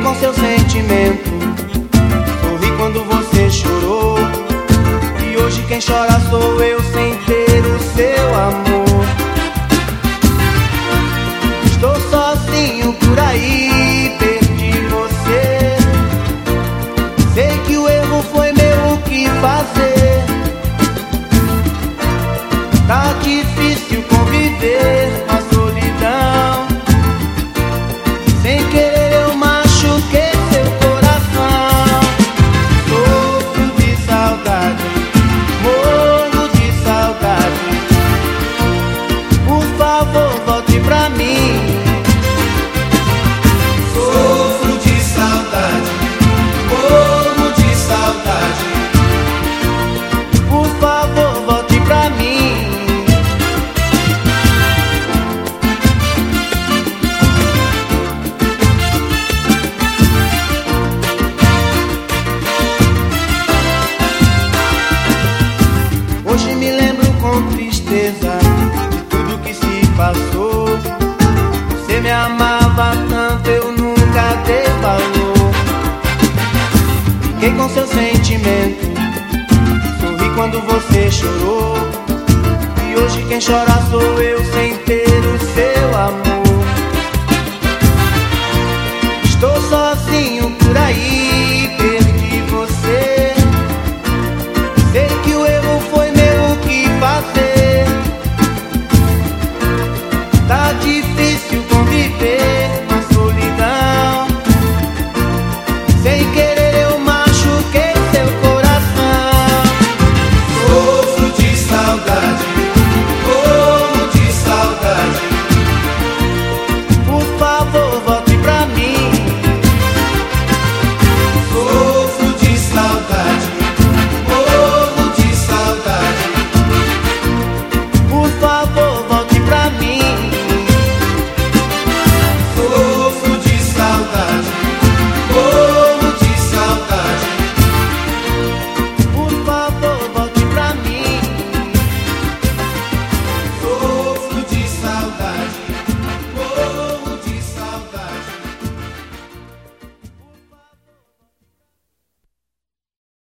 com seu sentimento. Sorri quando você chorou, e hoje quem chora sou eu sem ter o seu amor. Estou sozinho por aí, perdi você. Sei que o erro foi meu, o que fazer? Tá difícil conviver com a solidão. Sem querer eu machuquei seu coração. Sofro de saudade, morro de saudade. Por favor, volte pra mim. Sofro de saudade, morro de saudade. Por favor, volte pra mim. Hoje me lembro com tristeza de tudo que se passou. Você me amava tanto, eu nunca dei valor. Fiquei com seu sentimento, sorri quando você chorou, e hoje quem chora sou eu sem ter o seu amor. Estou sozinho por aí, perdi você. Sei que o erro foi meu, o que fazer? Tá difícil